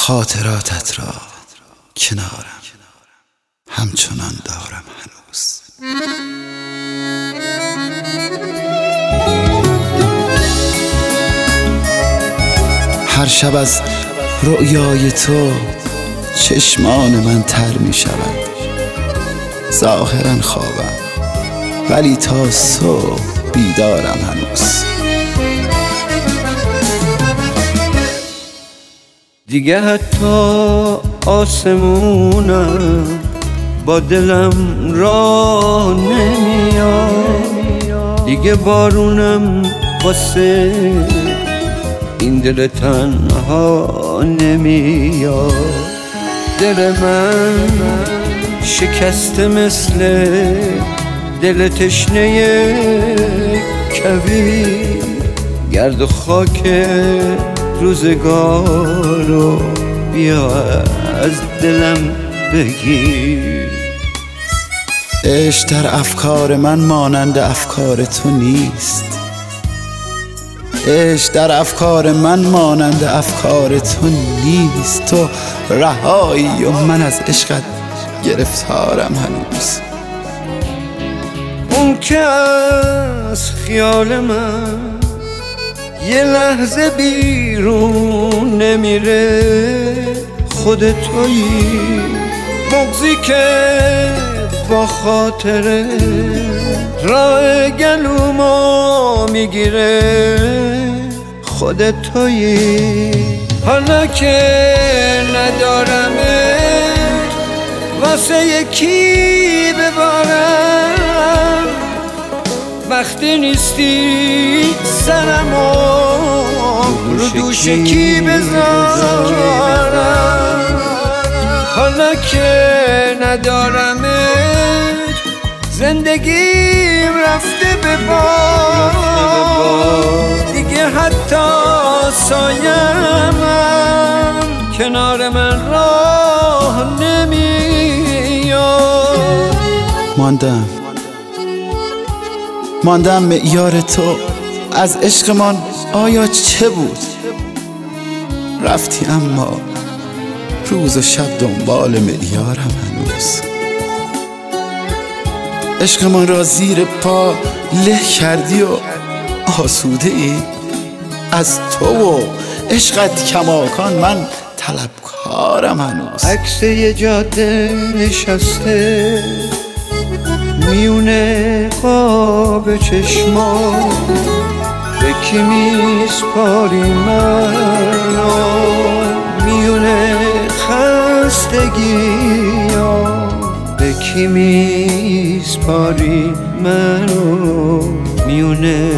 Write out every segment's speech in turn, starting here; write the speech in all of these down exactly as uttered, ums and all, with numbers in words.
خاطراتت را کنارم همچنان دارم هنوز. هر شب از رؤیای تو چشمان من تر می شود. ظاهرا خوابم ولی تا صبح بیدارم هنوز. دیگه حتی آسمونم با دلم راه نمیاد، دیگه بارونم واسه این دل تنها نمیاد. دل من شکسته مثل دل تشنه کویر، گرد و خاک روزگارو بیا از دلم بگیر. عشق در افکار من مانند افکار تو نیست. عشق در افکار من مانند افکار تو نیست. تو رهایی و من از عشقت گرفتارم هنوز. اون که از خیال من یه لحظه بیرون نمیره، خود تویی مغزی که با خاطره راه گلومو میگیره، خود تویی. حالا که ندارمه واسه یکی ببارم، وقتی نیستی سرمو رو دوش کی بذارم. حالا که ندارمت زندگیم رفته به باد، دیگه حتی سایه‌ام کنار من راه نمیاد. ماندم ماندم معیار تو از عشقمان آیا چه بود؟ رفتی اما روز و شب دنبال معیارم هنوز. عشقمان را زیر پا له کردی و آسوده ای از تو و عشقت کماکان من طلبکارم هنوز. عکس یه جاده نشسته میونه قاب چشما، به کی میسپاری منو میونه خستگی ها، به کی میسپاری منو میونه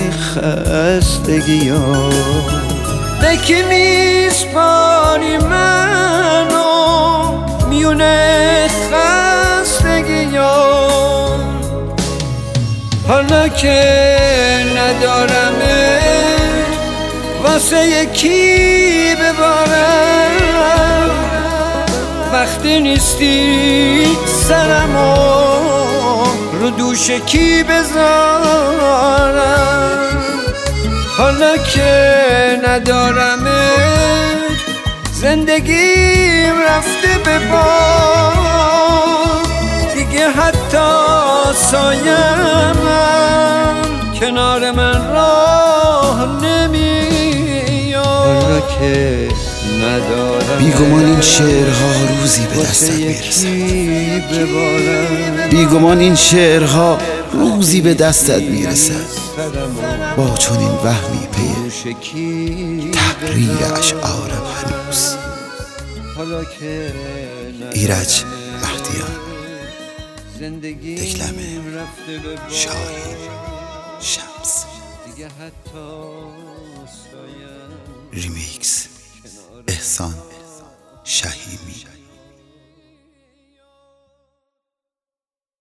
خستگی ها، به کی میسپاری منو میونه خستگی ها. حالا که ندارمه واسه یکی ببارم، وقتی نیستی سرمو رو دوش کی بذارم. حالا که ندارمه زندگیم رفته به باد، دیگه حتی سایه‌ام کنار من راه نمیاد. حالا که ندارم بیگمان این شعرها روزی به دستت میرسد. بیگمان این شعرها روزی به دستت میرسد با چنین وهمی پی تحریر اشعارم هنوز. ایرج مهدیان، دکلمه شاهین شمس، ریمیکس احسان شهیمی.